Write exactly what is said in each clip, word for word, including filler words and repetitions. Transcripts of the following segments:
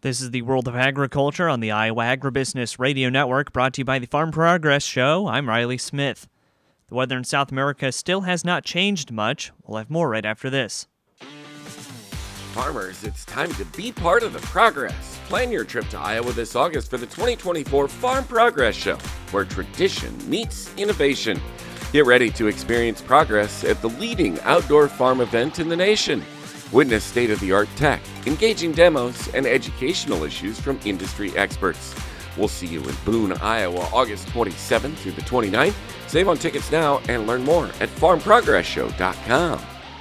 This is the World of Agriculture on the Iowa Agribusiness Radio Network, brought to you by the Farm Progress Show. I'm Riley Smith. The weather in South America still has not changed much. We'll have more right after this. Farmers, it's time to be part of the progress. Plan your trip to Iowa this August for the twenty twenty-four Farm Progress Show, where tradition meets innovation. Get ready to experience progress at the leading outdoor farm event in the nation. Witness state-of-the-art tech, engaging demos, and educational issues from industry experts. We'll see you in Boone, Iowa, August twenty-seventh through the twenty-ninth. Save on tickets now and learn more at farm progress show dot com.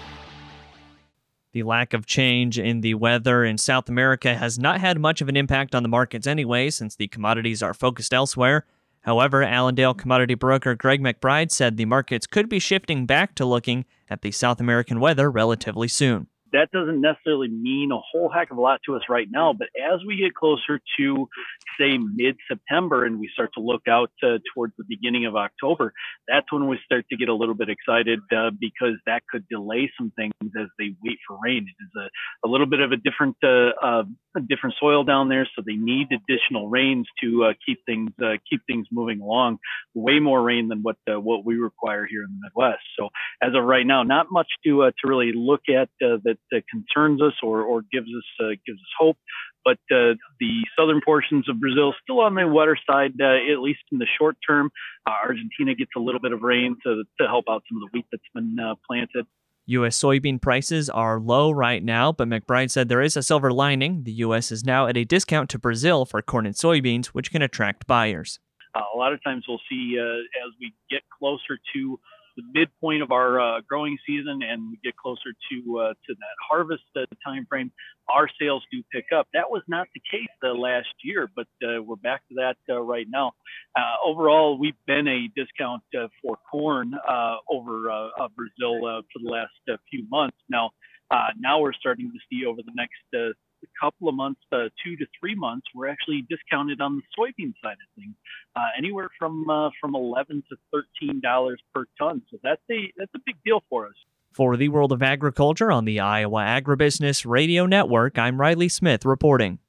The lack of change in the weather in South America has not had much of an impact on the markets anyway, since the commodities are focused elsewhere. However, Allendale commodity broker Greg McBride said the markets could be shifting back to looking at the South American weather relatively soon. That doesn't necessarily mean a whole heck of a lot to us right now, but as we get closer to, say, mid-September and we start to look out uh, towards the beginning of October, that's when we start to get a little bit excited uh, because that could delay some things as they wait for rain. It is a, a little bit of a different uh, uh, a different soil down there, so they need additional rains to uh, keep things uh, keep things moving along. Way more rain than what uh, what we require here in the Midwest. So as of right now, not much to uh, to really look at uh, that that concerns us or, or gives us uh, gives us hope. But uh, the southern portions of Brazil still on the wetter side, uh, at least in the short term. Uh, Argentina gets a little bit of rain to to help out some of the wheat that's been uh, planted. U S soybean prices are low right now, but McBride said there is a silver lining. The U S is now at a discount to Brazil for corn and soybeans, which can attract buyers. Uh, a lot of times we'll see uh, as we get closer to the midpoint of our uh, growing season and we get closer to uh, to that harvest uh, time frame, our sales do pick up. That was not the case uh, last year, but uh, we're back to that uh, right now. Uh, overall, we've been a discount uh, for corn uh, over uh, uh, Brazil uh, for the last uh, few months. Now, uh, now we're starting to see over the next uh, couple of months, uh, two to three months, we're actually discounted on the soybean side of things, uh, anywhere from uh, from eleven to thirteen dollars per ton. So that's a that's a big deal for us. For the World of Agriculture on the Iowa Agribusiness Radio Network, I'm Riley Smith reporting.